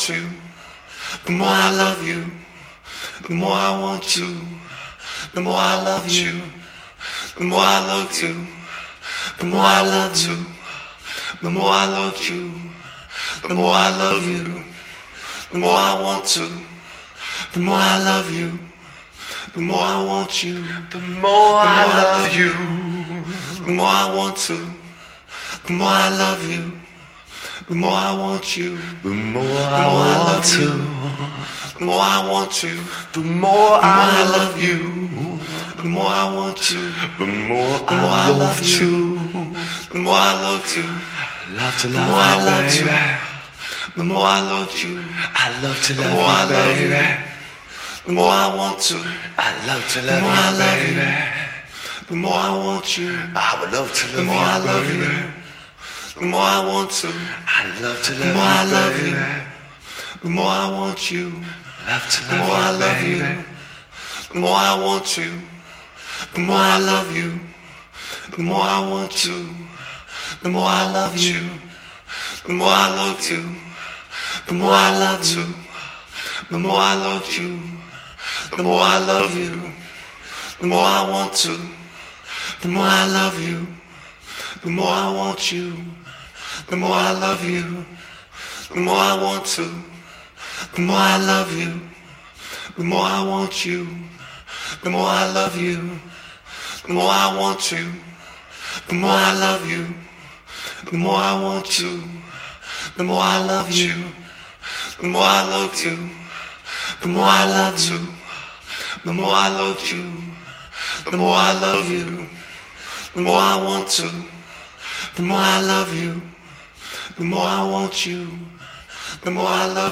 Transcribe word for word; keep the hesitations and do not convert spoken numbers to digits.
to, the more I love you. The more I want to, the more I love you. The more I love you, the more I love you. The more I love you, the more I love you. The more I want to, the more I love you. The more I want you, The more I love you, the more I want to, the more I love you. The more I want you, the more I want to, the more I want you. the more I love love you. The more I want to, the more the more I I love love you. you. The more I love you, Love to the more I love love you, you. baby. The more I love you, I love to the more I love love you, you. baby. The more I want to, I love to the more I love love you, you. baby. The more I want you, I would love to the more I love love you, you. baby. The more I want to, I love to the more I love love you, you. baby. The more I want you, Love to the more I love love you, you. baby. The more I want you, the more I love you. The more I want you, the more I love you. The more I love you, the more I love you. The more I love you, the more I love you. The more I want to, the more I love you. The more I want you, the more I love you. The more I want to, the more I love you. The more I want you, the more I love you. The more I want you, the more I love you. The more I want you, the more I love you. The more I love you, the more I love you. The more I love you, the more I love you. The more I want to, the more I love you. The more I want you, the more I love you.